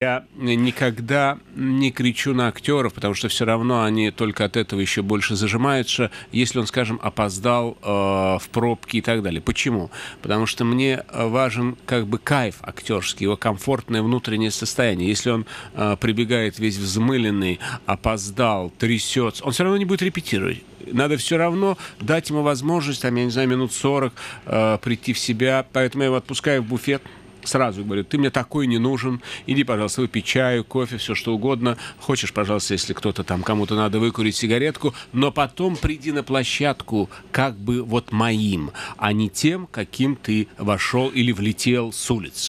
Я никогда не кричу на актеров, потому что все равно они только от этого еще больше зажимаются, если он, скажем, опоздал в пробки и так далее. Почему? Потому что мне важен как бы кайф актерский, его комфортное внутреннее состояние. Если он прибегает весь взмыленный, опоздал, трясется, он все равно не будет репетировать. Надо все равно дать ему возможность, там, я не знаю, минут 40 прийти в себя. Поэтому я его отпускаю в буфет. Сразу говорю, ты мне такой не нужен, иди, пожалуйста, выпей чаю, кофе, все что угодно. Хочешь, пожалуйста, если кто-то там, кому-то надо выкурить сигаретку, но потом приди на площадку как бы вот моим, а не тем, каким ты вошел или влетел с улицы.